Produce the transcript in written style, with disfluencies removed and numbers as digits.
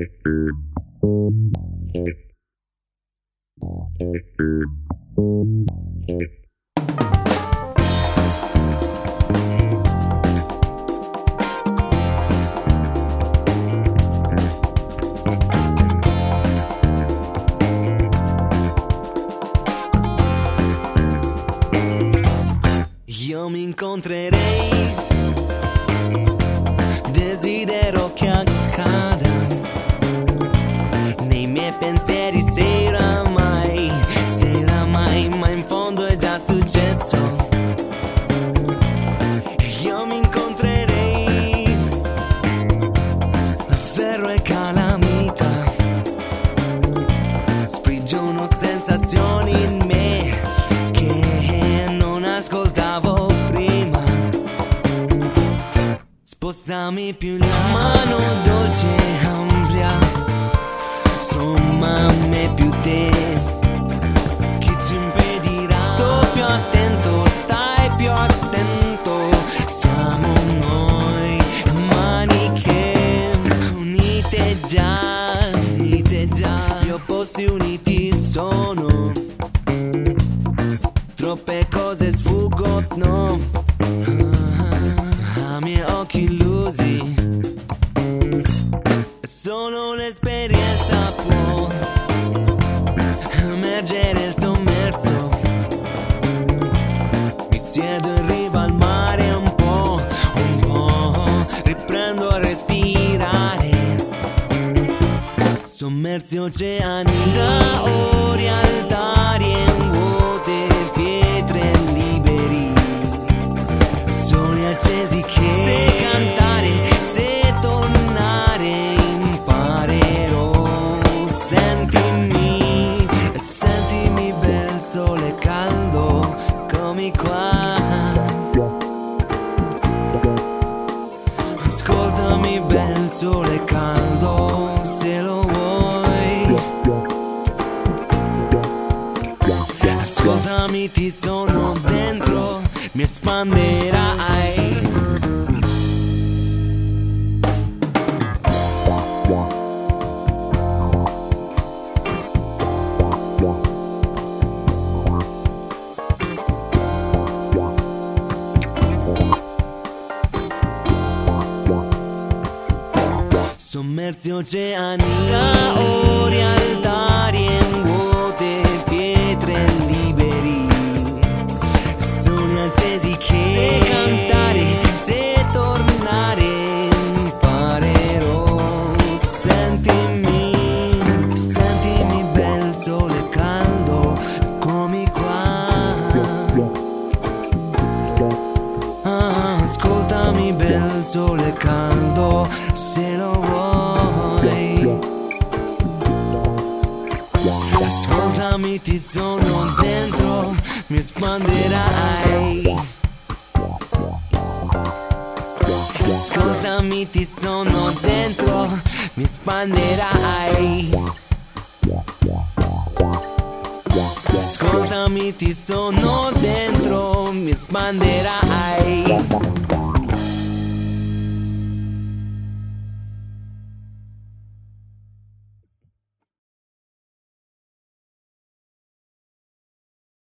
Io mi incontrerei, desidero che accada nei miei pensieri, se oramai, ma in fondo è già successo. Io mi incontrerei, ferro e calamita, sprigiono sensazioni in me che non ascoltavo prima. Spostami più la mano dolce e ampia, insomma a me più te, chi ci impedirà? Sto più attento, stai più attento, siamo noi mani che unite già, gli opposti uniti sono, troppe cose sfuggono a miei occhi illusi. Solo l'esperienza può emergere il sommerso. Mi siedo in riva al mare un po', riprendo a respirare. Sommersi oceani da ori altari e vuote pietre liberi, soli accesi che se cantare, se tornare imparerò. Sentimi bel sole caldo, eccomi qua. Ascoltami bel sole caldo, se lo vuoi. Ascoltami, ti sono dentro, mi espanderai. Sommersi oceani da ori altari e vuote pietre liberi, soli accesi che se cantare, se tornare imparerò. Sentimi bel sole caldo, eccomi qua. Ascoltami bel sole caldo, se lo vuoi. Ascoltami, ti sono dentro, mi espanderai. Ascoltami, ti sono dentro, mi espanderai. Ascoltami, ti sono dentro, mi espanderai.